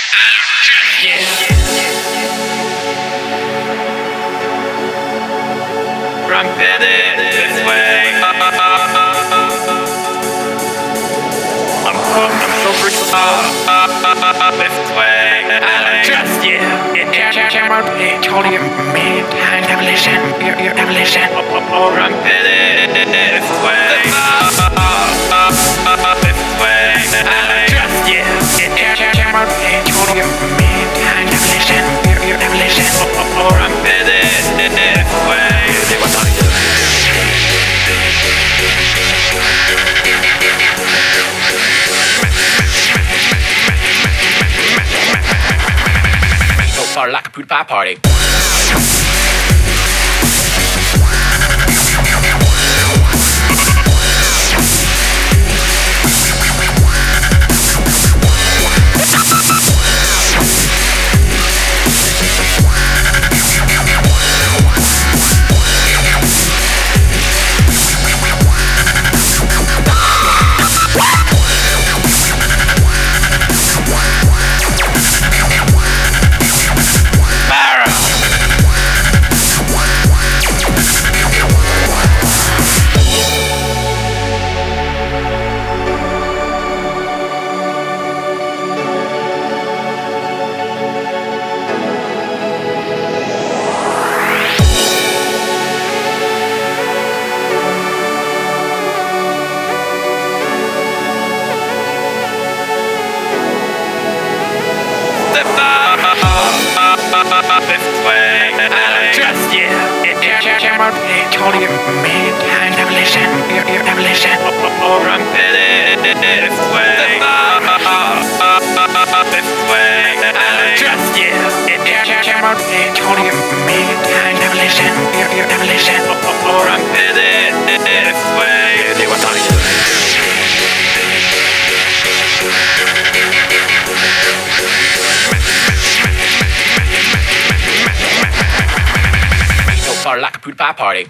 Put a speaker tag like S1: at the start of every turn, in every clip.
S1: I'm headed this way. I'm so freaking this way. I don't trust you. Totally made evolution. Your evolution. I'm headed this way. This way. I don't trust you. Totally made evolution. Your evolution. I'm headed this way. So far like a pool pie party. This way, I don't trust you. Totally made evolution. Your evolution. I'm headed this way. This way, I don't trust you. Totally made evolution. Your evolution. I'm headed this way. They were talking. Far like a pool pie party.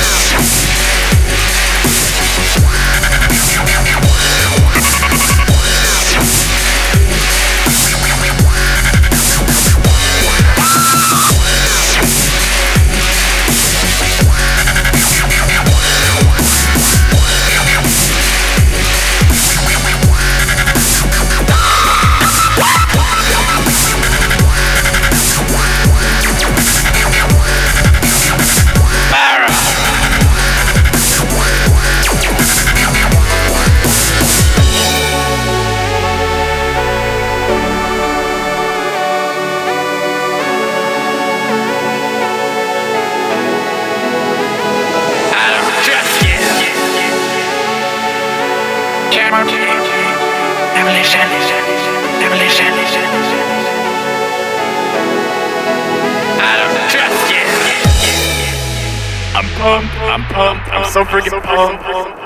S1: Evolution. I don't trust you. I'm pumped. I'm so freaking pumped.